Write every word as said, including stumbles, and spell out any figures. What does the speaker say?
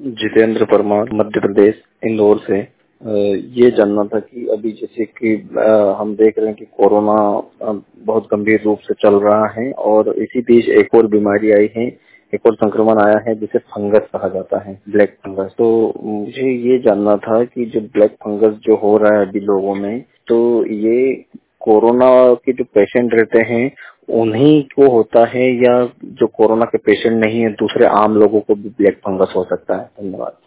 जितेंद्र परमार, मध्य प्रदेश, इंदौर से। अ, ये जानना था कि अभी जैसे कि अ, हम देख रहे हैं कि कोरोना अ, बहुत गंभीर रूप से चल रहा है और इसी बीच एक और बीमारी आई है, एक और संक्रमण आया है जिसे फंगस कहा जाता है, ब्लैक फंगस। तो मुझे ये जानना था कि जो ब्लैक फंगस जो हो रहा है अभी लोगों में, तो ये कोरोना के जो पेशेंट रहते हैं उन्हीं को होता है या जो कोरोना के पेशेंट नहीं है दूसरे आम लोगों को भी ब्लैक फंगस हो सकता है? धन्यवाद।